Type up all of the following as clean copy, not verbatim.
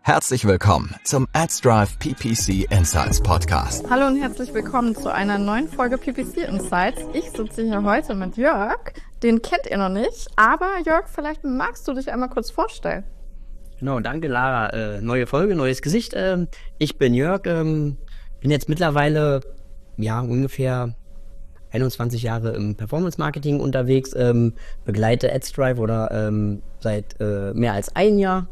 Herzlich willkommen zum AdsDrive PPC Insights Podcast. Hallo und herzlich willkommen zu einer neuen Folge PPC Insights. Ich sitze hier heute mit Jörg. Den kennt ihr noch nicht, aber Jörg, vielleicht magst du dich einmal kurz vorstellen. Genau, danke Lara. Neue Folge, neues Gesicht. Ich bin Jörg, bin jetzt mittlerweile ungefähr 21 Jahre im Performance-Marketing unterwegs, begleite AdsDrive oder seit mehr als ein Jahr,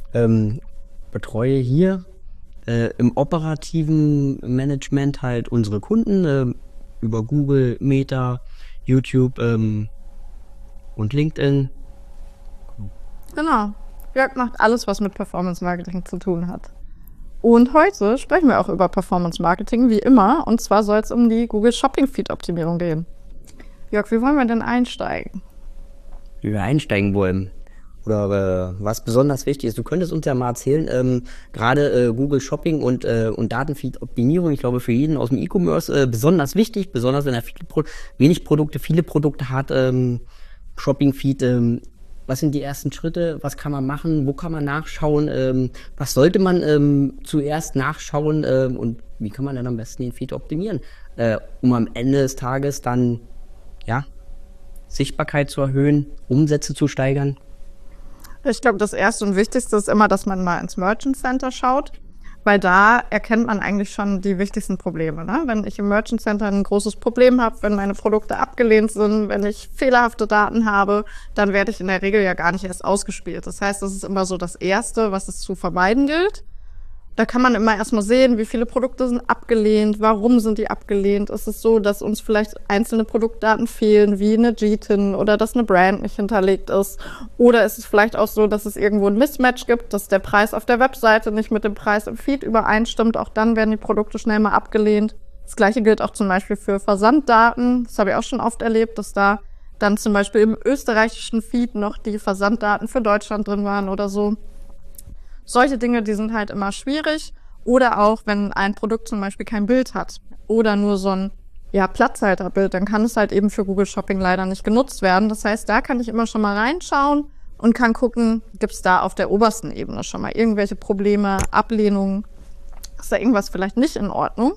betreue hier im operativen Management halt unsere Kunden über Google, Meta, YouTube und LinkedIn. Genau, Jörg macht alles, was mit Performance-Marketing zu tun hat. Und heute sprechen wir auch über Performance-Marketing, wie immer. Und zwar soll es um die Google Shopping Feed-Optimierung gehen. Jörg, wie wollen wir denn einsteigen? Wie wir einsteigen wollen oder was besonders wichtig ist. Du könntest uns ja mal erzählen, gerade Google Shopping und Datenfeed-Optimierung, ich glaube für jeden aus dem E-Commerce besonders wichtig, besonders wenn er viele Produkte hat, Shopping-Feed. Was sind die ersten Schritte? Was kann man machen? Wo kann man nachschauen? Was sollte man zuerst nachschauen? Und wie kann man dann am besten den Feed optimieren? Um am Ende des Tages dann Sichtbarkeit zu erhöhen, Umsätze zu steigern? Ich glaube, das Erste und Wichtigste ist immer, dass man mal ins Merchant Center schaut, weil da erkennt man eigentlich schon die wichtigsten Probleme. Ne? Wenn ich im Merchant Center ein großes Problem habe, wenn meine Produkte abgelehnt sind, wenn ich fehlerhafte Daten habe, dann werde ich in der Regel ja gar nicht erst ausgespielt. Das heißt, das ist immer so das Erste, was es zu vermeiden gilt. Da kann man immer erstmal sehen, wie viele Produkte sind abgelehnt, warum sind die abgelehnt. Ist es so, dass uns vielleicht einzelne Produktdaten fehlen, wie eine GTIN oder dass eine Brand nicht hinterlegt ist? Oder ist es vielleicht auch so, dass es irgendwo ein Mismatch gibt, dass der Preis auf der Webseite nicht mit dem Preis im Feed übereinstimmt? Auch dann werden die Produkte schnell mal abgelehnt. Das Gleiche gilt auch zum Beispiel für Versanddaten. Das habe ich auch schon oft erlebt, dass da dann zum Beispiel im österreichischen Feed noch die Versanddaten für Deutschland drin waren oder so. Solche Dinge, die sind halt immer schwierig. Oder auch, wenn ein Produkt zum Beispiel kein Bild hat oder nur so ein Platzhalterbild, dann kann es halt eben für Google Shopping leider nicht genutzt werden. Das heißt, da kann ich immer schon mal reinschauen und kann gucken, gibt es da auf der obersten Ebene schon mal irgendwelche Probleme, Ablehnungen, ist da irgendwas vielleicht nicht in Ordnung?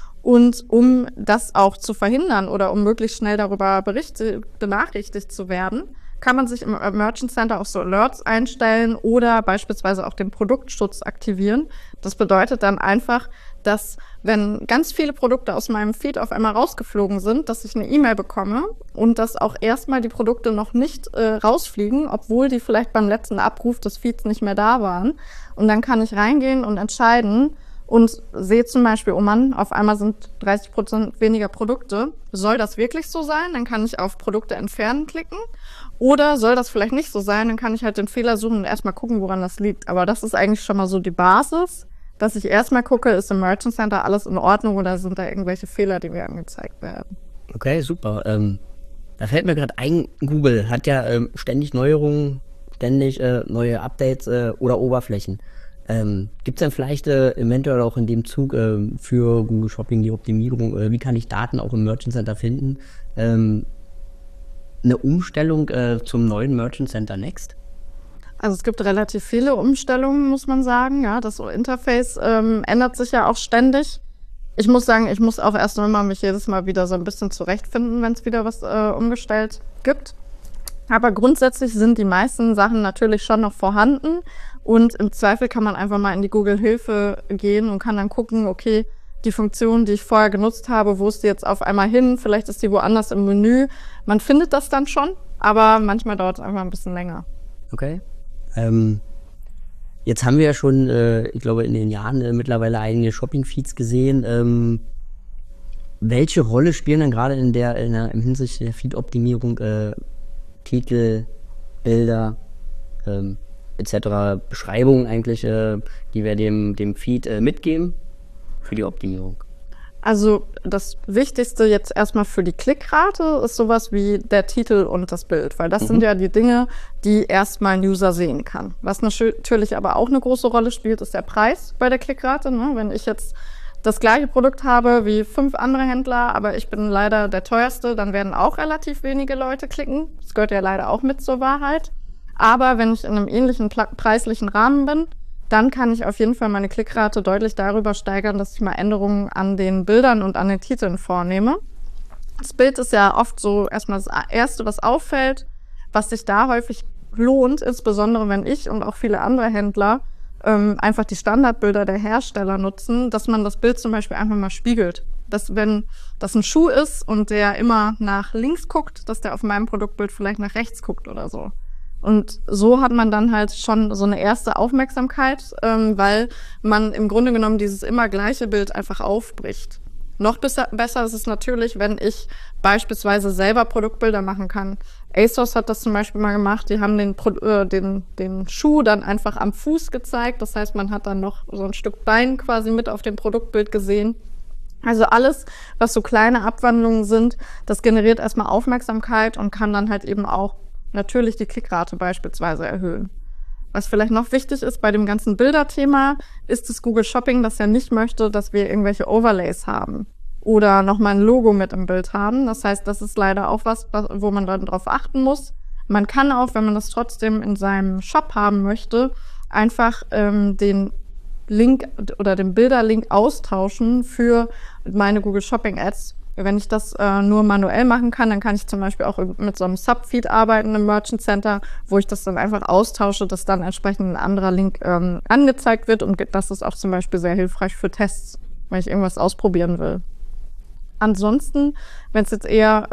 Und um das auch zu verhindern oder um möglichst schnell darüber benachrichtigt zu werden, kann man sich im Merchant Center auch so Alerts einstellen oder beispielsweise auch den Produktschutz aktivieren. Das bedeutet dann einfach, dass wenn ganz viele Produkte aus meinem Feed auf einmal rausgeflogen sind, dass ich eine E-Mail bekomme und dass auch erstmal die Produkte noch nicht rausfliegen, obwohl die vielleicht beim letzten Abruf des Feeds nicht mehr da waren. Und dann kann ich reingehen und entscheiden, und sehe zum Beispiel, oh Mann, auf einmal sind 30% weniger Produkte. Soll das wirklich so sein? Dann kann ich auf Produkte entfernen klicken. Oder soll das vielleicht nicht so sein? Dann kann ich halt den Fehler suchen und erstmal gucken, woran das liegt. Aber das ist eigentlich schon mal so die Basis, dass ich erstmal gucke, ist im Merchant Center alles in Ordnung oder sind da irgendwelche Fehler, die mir angezeigt werden? Okay, super. Da fällt mir gerade ein, Google hat ja ständig Neuerungen, ständig neue Updates oder Oberflächen. Gibt es denn vielleicht eventuell auch in dem Zug für Google Shopping die Optimierung, wie kann ich Daten auch im Merchant Center finden? Eine Umstellung zum neuen Merchant Center Next? Also es gibt relativ viele Umstellungen, muss man sagen. Ja, das Interface ändert sich ja auch ständig. Ich muss sagen, ich muss auch erst einmal mich jedes Mal wieder so ein bisschen zurechtfinden, wenn es wieder was umgestellt gibt. Aber grundsätzlich sind die meisten Sachen natürlich schon noch vorhanden und im Zweifel kann man einfach mal in die Google-Hilfe gehen und kann dann gucken, okay, die Funktion, die ich vorher genutzt habe, wo ist die jetzt auf einmal hin? Vielleicht ist die woanders im Menü. Man findet das dann schon, aber manchmal dauert es einfach ein bisschen länger. Okay. Jetzt haben wir ja schon, ich glaube, in den Jahren mittlerweile einige Shopping-Feeds gesehen. Welche Rolle spielen dann gerade im Hinsicht der Feed-Optimierung Titel, Bilder, etc., Beschreibungen eigentlich, die wir dem Feed mitgeben für die Optimierung? Also das Wichtigste jetzt erstmal für die Klickrate ist sowas wie der Titel und das Bild, weil das sind ja die Dinge, die erstmal ein User sehen kann. Was natürlich aber auch eine große Rolle spielt, ist der Preis bei der Klickrate. Ne? Wenn ich jetzt das gleiche Produkt habe wie 5 andere Händler, aber ich bin leider der teuerste, dann werden auch relativ wenige Leute klicken. Das gehört ja leider auch mit zur Wahrheit. Aber wenn ich in einem ähnlichen preislichen Rahmen bin, dann kann ich auf jeden Fall meine Klickrate deutlich darüber steigern, dass ich mal Änderungen an den Bildern und an den Titeln vornehme. Das Bild ist ja oft so erstmal das Erste, was auffällt. Was sich da häufig lohnt, insbesondere wenn ich und auch viele andere Händler einfach die Standardbilder der Hersteller nutzen, dass man das Bild zum Beispiel einfach mal spiegelt. Dass wenn das ein Schuh ist und der immer nach links guckt, dass der auf meinem Produktbild vielleicht nach rechts guckt oder so. Und so hat man dann halt schon so eine erste Aufmerksamkeit, weil man im Grunde genommen dieses immer gleiche Bild einfach aufbricht. Noch besser ist es natürlich, wenn ich beispielsweise selber Produktbilder machen kann. ASOS hat das zum Beispiel mal gemacht. Die haben den Schuh dann einfach am Fuß gezeigt. Das heißt, man hat dann noch so ein Stück Bein quasi mit auf dem Produktbild gesehen. Also alles, was so kleine Abwandlungen sind, das generiert erstmal Aufmerksamkeit und kann dann halt eben auch natürlich die Klickrate beispielsweise erhöhen. Was vielleicht noch wichtig ist bei dem ganzen Bilderthema, ist das Google Shopping, das ja nicht möchte, dass wir irgendwelche Overlays haben oder nochmal ein Logo mit im Bild haben. Das heißt, das ist leider auch was, wo man dann drauf achten muss. Man kann auch, wenn man das trotzdem in seinem Shop haben möchte, einfach den Link oder den Bilderlink austauschen für meine Google Shopping Ads. Wenn ich das nur manuell machen kann, dann kann ich zum Beispiel auch mit so einem Subfeed arbeiten im Merchant Center, wo ich das dann einfach austausche, dass dann entsprechend ein anderer Link angezeigt wird, und das ist auch zum Beispiel sehr hilfreich für Tests, wenn ich irgendwas ausprobieren will. Ansonsten, wenn es jetzt eher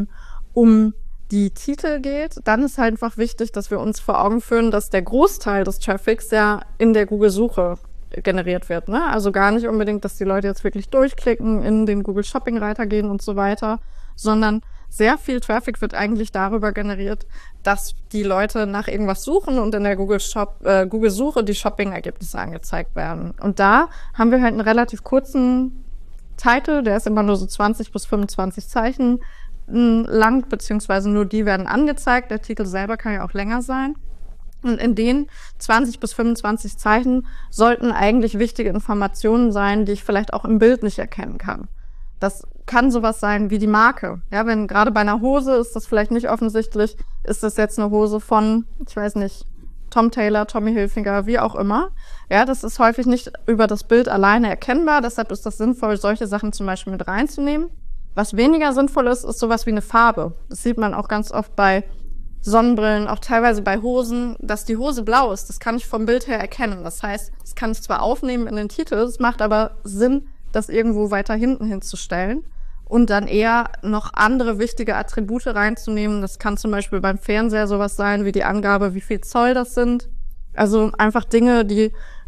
um die Titel geht, dann ist halt einfach wichtig, dass wir uns vor Augen führen, dass der Großteil des Traffics ja in der Google-Suche generiert wird, ne? Also gar nicht unbedingt, dass die Leute jetzt wirklich durchklicken, in den Google Shopping Reiter gehen und so weiter, sondern sehr viel Traffic wird eigentlich darüber generiert, dass die Leute nach irgendwas suchen und in der Google-Suche die Shopping-Ergebnisse angezeigt werden. Und da haben wir halt einen relativ kurzen Titel, der ist immer nur so 20 bis 25 Zeichen lang, beziehungsweise nur die werden angezeigt. Der Titel selber kann ja auch länger sein. Und in den 20 bis 25 Zeichen sollten eigentlich wichtige Informationen sein, die ich vielleicht auch im Bild nicht erkennen kann. Das kann sowas sein wie die Marke. Ja, wenn gerade bei einer Hose ist das vielleicht nicht offensichtlich, ist das jetzt eine Hose von, ich weiß nicht, Tom Taylor, Tommy Hilfiger, wie auch immer. Ja, das ist häufig nicht über das Bild alleine erkennbar. Deshalb ist das sinnvoll, solche Sachen zum Beispiel mit reinzunehmen. Was weniger sinnvoll ist, ist sowas wie eine Farbe. Das sieht man auch ganz oft bei Sonnenbrillen, auch teilweise bei Hosen, dass die Hose blau ist. Das kann ich vom Bild her erkennen. Das heißt, das kann ich zwar aufnehmen in den Titel, es macht aber Sinn, das irgendwo weiter hinten hinzustellen und dann eher noch andere wichtige Attribute reinzunehmen. Das kann zum Beispiel beim Fernseher sowas sein, wie die Angabe, wie viel Zoll das sind. Also einfach Dinge, die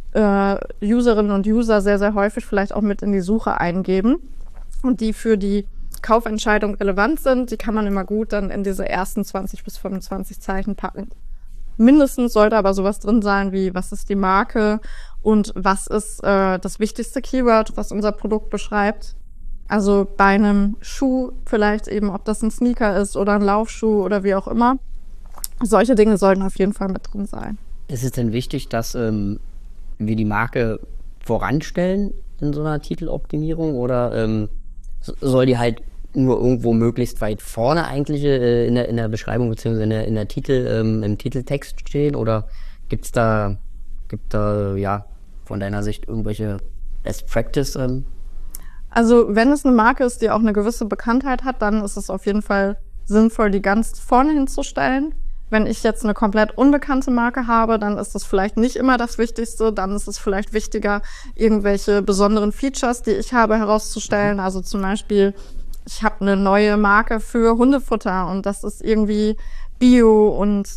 Userinnen und User sehr, sehr häufig vielleicht auch mit in die Suche eingeben und die für die Kaufentscheidung relevant sind, die kann man immer gut dann in diese ersten 20 bis 25 Zeichen packen. Mindestens sollte aber sowas drin sein wie, was ist die Marke und was ist das wichtigste Keyword, was unser Produkt beschreibt. Also bei einem Schuh vielleicht eben, ob das ein Sneaker ist oder ein Laufschuh oder wie auch immer. Solche Dinge sollten auf jeden Fall mit drin sein. Ist es denn wichtig, dass wir die Marke voranstellen in so einer Titeloptimierung oder soll die halt nur irgendwo möglichst weit vorne eigentlich in der Beschreibung bzw. in der Titel, im Titeltext stehen, oder gibt da ja von deiner Sicht irgendwelche Best Practice? Also wenn es eine Marke ist, die auch eine gewisse Bekanntheit hat, dann ist es auf jeden Fall sinnvoll, die ganz vorne hinzustellen. Wenn ich jetzt eine komplett unbekannte Marke habe, dann ist das vielleicht nicht immer das Wichtigste. Dann ist es vielleicht wichtiger, irgendwelche besonderen Features, die ich habe, herauszustellen. Also zum Beispiel, ich habe eine neue Marke für Hundefutter und das ist irgendwie Bio und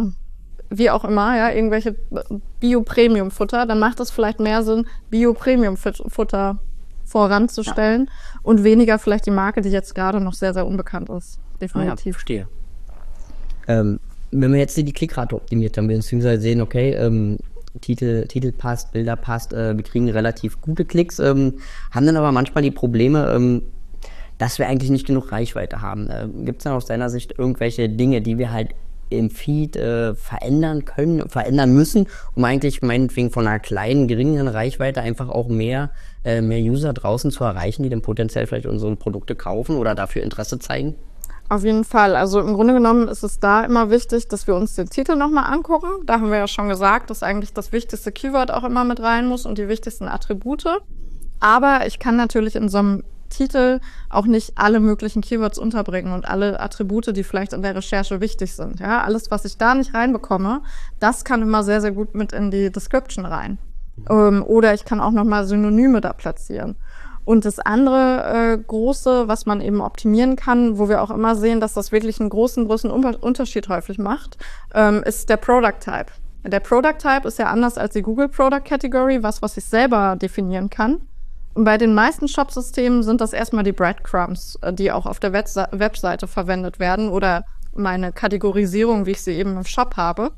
wie auch immer, ja, irgendwelche Bio-Premium-Futter. Dann macht es vielleicht mehr Sinn, Bio-Premium-Futter voranzustellen und weniger vielleicht die Marke, die jetzt gerade noch sehr, sehr unbekannt ist. Definitiv. Ja, verstehe. Wenn wir jetzt die Klickrate optimiert haben, beziehungsweise sehen, okay, Titel passt, Bilder passt, wir kriegen relativ gute Klicks, haben dann aber manchmal die Probleme, dass wir eigentlich nicht genug Reichweite haben. Gibt es dann aus deiner Sicht irgendwelche Dinge, die wir halt im Feed verändern können, verändern müssen, um eigentlich meinetwegen von einer kleinen, geringen Reichweite einfach auch mehr User draußen zu erreichen, die dann potenziell vielleicht unsere Produkte kaufen oder dafür Interesse zeigen? Auf jeden Fall. Also im Grunde genommen ist es da immer wichtig, dass wir uns den Titel nochmal angucken. Da haben wir ja schon gesagt, dass eigentlich das wichtigste Keyword auch immer mit rein muss und die wichtigsten Attribute. Aber ich kann natürlich in so einem Titel auch nicht alle möglichen Keywords unterbringen und alle Attribute, die vielleicht in der Recherche wichtig sind. Ja, alles, was ich da nicht reinbekomme, das kann immer sehr, sehr gut mit in die Description rein. Oder ich kann auch nochmal Synonyme da platzieren. Und das andere große, was man eben optimieren kann, wo wir auch immer sehen, dass das wirklich einen großen Unterschied häufig macht, ist der Product Type. Der Product Type ist ja anders als die Google Product Category, was ich selber definieren kann. Und bei den meisten Shop-Systemen sind das erstmal die Breadcrumbs, die auch auf der Webseite verwendet werden oder meine Kategorisierung, wie ich sie eben im Shop habe.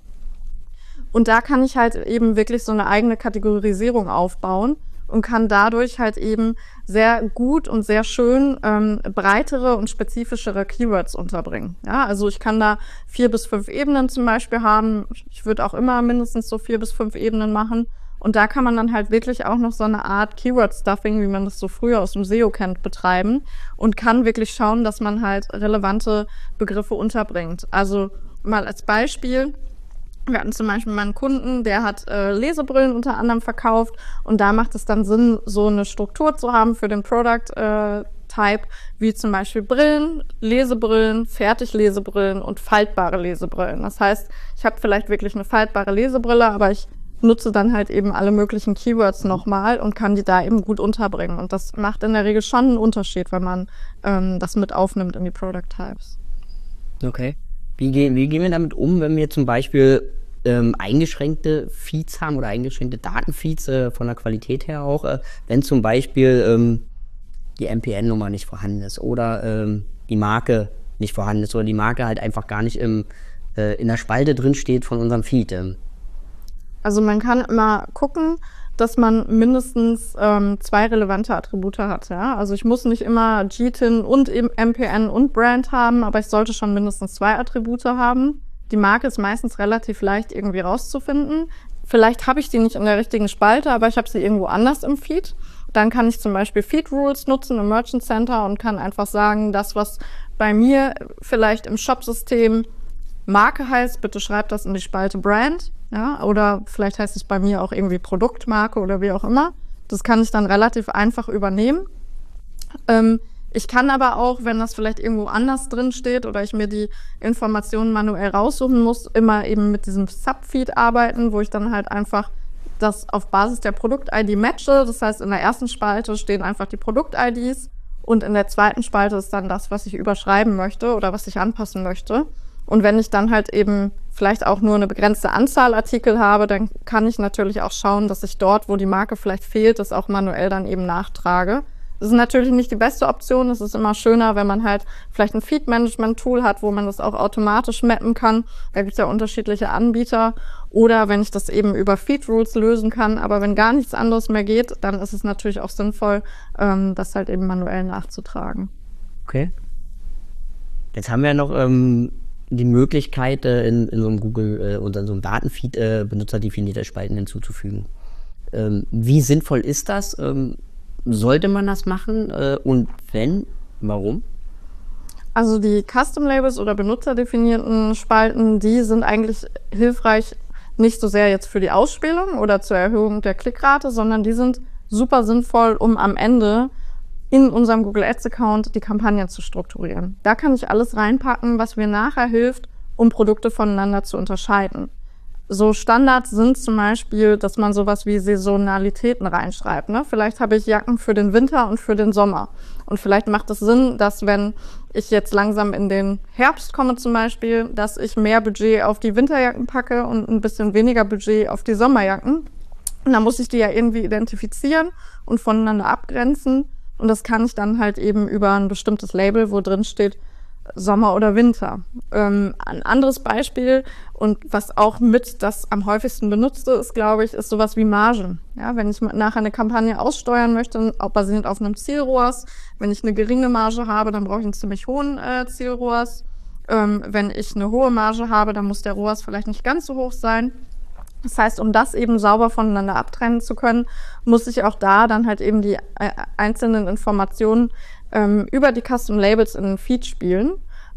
Und da kann ich halt eben wirklich so eine eigene Kategorisierung aufbauen und kann dadurch halt eben sehr gut und sehr schön breitere und spezifischere Keywords unterbringen. Ja, also ich kann da 4 bis 5 Ebenen zum Beispiel haben. Ich würde auch immer mindestens so 4 bis 5 Ebenen machen. Und da kann man dann halt wirklich auch noch so eine Art Keyword-Stuffing, wie man das so früher aus dem SEO kennt, betreiben und kann wirklich schauen, dass man halt relevante Begriffe unterbringt. Also mal als Beispiel: Wir hatten zum Beispiel mal einen Kunden, der hat Lesebrillen unter anderem verkauft und da macht es dann Sinn, so eine Struktur zu haben für den Product Type, wie zum Beispiel Brillen, Lesebrillen, Fertiglesebrillen und faltbare Lesebrillen. Das heißt, ich habe vielleicht wirklich eine faltbare Lesebrille, aber ich nutze dann halt eben alle möglichen Keywords nochmal und kann die da eben gut unterbringen. Und das macht in der Regel schon einen Unterschied, wenn man das mit aufnimmt in die Product Types. Okay. Wie gehen wir damit um, wenn wir zum Beispiel eingeschränkte Feeds haben oder eingeschränkte Datenfeeds von der Qualität her auch, wenn zum Beispiel die MPN-Nummer nicht vorhanden ist oder die Marke nicht vorhanden ist oder die Marke halt einfach gar nicht in der Spalte drin steht von unserem Feed. Also man kann immer gucken, dass man mindestens 2 relevante Attribute hat. Ja? Also ich muss nicht immer GTIN und MPN und Brand haben, aber ich sollte schon mindestens 2 Attribute haben. Die Marke ist meistens relativ leicht irgendwie rauszufinden. Vielleicht habe ich die nicht in der richtigen Spalte, aber ich habe sie irgendwo anders im Feed. Dann kann ich zum Beispiel Feed Rules nutzen im Merchant Center und kann einfach sagen, das, was bei mir vielleicht im Shop-System Marke heißt, bitte schreibt das in die Spalte Brand. Ja, oder vielleicht heißt es bei mir auch irgendwie Produktmarke oder wie auch immer. Das kann ich dann relativ einfach übernehmen. Ich kann aber auch, wenn das vielleicht irgendwo anders drin steht oder ich mir die Informationen manuell raussuchen muss, immer eben mit diesem Subfeed arbeiten, wo ich dann halt einfach das auf Basis der Produkt-ID matche. Das heißt, in der ersten Spalte stehen einfach die Produkt-IDs und in der zweiten Spalte ist dann das, was ich überschreiben möchte oder was ich anpassen möchte. Und wenn ich dann halt eben vielleicht auch nur eine begrenzte Anzahl Artikel habe, dann kann ich natürlich auch schauen, dass ich dort, wo die Marke vielleicht fehlt, das auch manuell dann eben nachtrage. Das ist natürlich nicht die beste Option. Es ist immer schöner, wenn man halt vielleicht ein Feed-Management-Tool hat, wo man das auch automatisch mappen kann. Da gibt es ja unterschiedliche Anbieter. Oder wenn ich das eben über Feed-Rules lösen kann. Aber wenn gar nichts anderes mehr geht, dann ist es natürlich auch sinnvoll, das halt eben manuell nachzutragen. Okay. Jetzt haben wir noch die Möglichkeit, in so einem Google oder so einem Datenfeed benutzerdefinierte Spalten hinzuzufügen. Wie sinnvoll ist das? Sollte man das machen? Und wenn, warum? Also die Custom Labels oder benutzerdefinierten Spalten, die sind eigentlich hilfreich nicht so sehr jetzt für die Ausspielung oder zur Erhöhung der Klickrate, sondern die sind super sinnvoll, um am Ende in unserem Google Ads Account die Kampagnen zu strukturieren. Da kann ich alles reinpacken, was mir nachher hilft, um Produkte voneinander zu unterscheiden. So Standards sind zum Beispiel, dass man sowas wie Saisonalitäten reinschreibt. Ne? Vielleicht habe ich Jacken für den Winter und für den Sommer. Und vielleicht macht es Sinn, dass wenn ich jetzt langsam in den Herbst komme zum Beispiel, dass ich mehr Budget auf die Winterjacken packe und ein bisschen weniger Budget auf die Sommerjacken. Und dann muss ich die ja irgendwie identifizieren und voneinander abgrenzen. Und das kann ich dann halt eben über ein bestimmtes Label, wo drin steht Sommer oder Winter. Ein anderes Beispiel und was auch mit das am häufigsten benutzte ist, glaube ich, ist sowas wie Margen. Ja, wenn ich nachher eine Kampagne aussteuern möchte, auch basierend auf einem Zielrohrs, wenn ich eine geringe Marge habe, dann brauche ich einen ziemlich hohen Zielrohrs. Wenn ich eine hohe Marge habe, dann muss der ROAS vielleicht nicht ganz so hoch sein. Das heißt, um das eben sauber voneinander abtrennen zu können, muss ich auch da dann halt eben die einzelnen Informationen über die Custom Labels in den Feed spielen,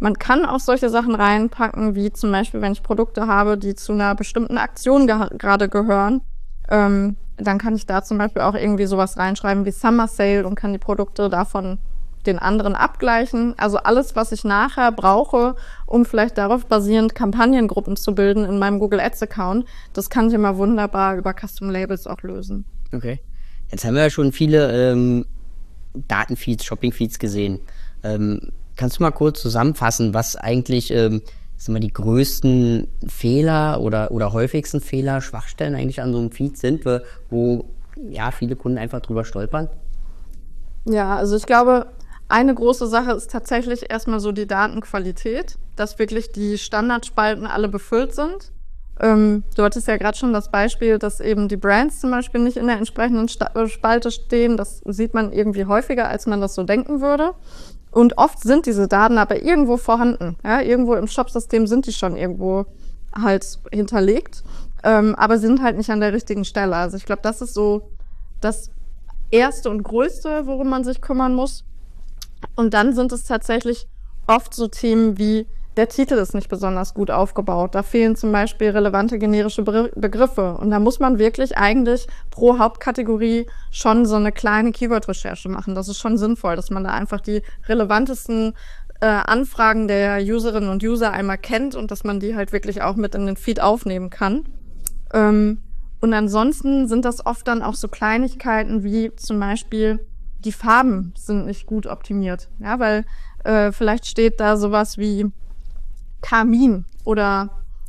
Man kann auch solche Sachen reinpacken, wie zum Beispiel, wenn ich Produkte habe, die zu einer bestimmten Aktion gerade gehören, dann kann ich da zum Beispiel auch irgendwie sowas reinschreiben wie Summer Sale und kann die Produkte davon den anderen abgleichen. Also alles, was ich nachher brauche, um vielleicht darauf basierend Kampagnengruppen zu bilden in meinem Google Ads Account, das kann ich immer wunderbar über Custom Labels auch lösen. Okay. Jetzt haben wir ja schon viele Datenfeeds, Shoppingfeeds gesehen. Kannst du mal kurz zusammenfassen, was eigentlich die größten Fehler oder häufigsten Fehler, Schwachstellen eigentlich an so einem Feed sind, wo ja viele Kunden einfach drüber stolpern? Ja, also ich glaube, eine große Sache ist tatsächlich erstmal so die Datenqualität, dass wirklich die Standardspalten alle befüllt sind. Du hattest ja gerade schon das Beispiel, dass eben die Brands zum Beispiel nicht in der entsprechenden Spalte stehen. Das sieht man irgendwie häufiger, als man das so denken würde. Und oft sind diese Daten aber irgendwo vorhanden. Ja, irgendwo im Shopsystem sind die schon irgendwo halt hinterlegt, aber sind halt nicht an der richtigen Stelle. Also ich glaube, das ist so das Erste und Größte, worum man sich kümmern muss. Und dann sind es tatsächlich oft so Themen wie, der Titel ist nicht besonders gut aufgebaut. Da fehlen zum Beispiel relevante generische Begriffe. Und da muss man wirklich eigentlich pro Hauptkategorie schon so eine kleine Keyword-Recherche machen. Das ist schon sinnvoll, dass man da einfach die relevantesten Anfragen der Userinnen und User einmal kennt und dass man die halt wirklich auch mit in den Feed aufnehmen kann. Und ansonsten sind das oft dann auch so Kleinigkeiten wie zum Beispiel die Farben sind nicht gut optimiert. Ja, weil vielleicht steht da sowas wie Karmin oder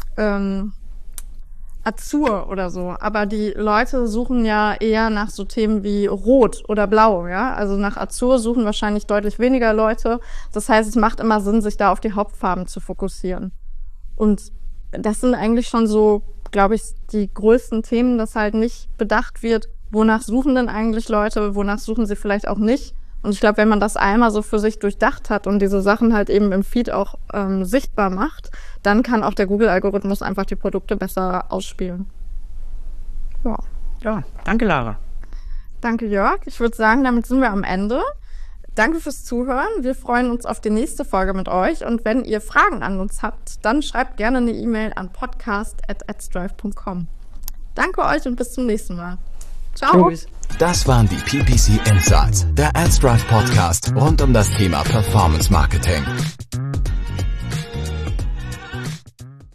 Azur oder so. Aber die Leute suchen ja eher nach so Themen wie Rot oder Blau, ja. Also nach Azur suchen wahrscheinlich deutlich weniger Leute. Das heißt, es macht immer Sinn, sich da auf die Hauptfarben zu fokussieren. Und das sind eigentlich schon so, glaube ich, die größten Themen, dass halt nicht bedacht wird, wonach suchen denn eigentlich Leute, wonach suchen sie vielleicht auch nicht. Und ich glaube, wenn man das einmal so für sich durchdacht hat und diese Sachen halt eben im Feed auch sichtbar macht, dann kann auch der Google-Algorithmus einfach die Produkte besser ausspielen. Ja, danke Lara. Danke Jörg. Ich würde sagen, damit sind wir am Ende. Danke fürs Zuhören. Wir freuen uns auf die nächste Folge mit euch. Und wenn ihr Fragen an uns habt, dann schreibt gerne eine E-Mail an podcast@adsdrive.com. Danke euch und bis zum nächsten Mal. Ciao. Tschüss. Das waren die PPC Insights, der AdsDrive Podcast rund um das Thema Performance Marketing.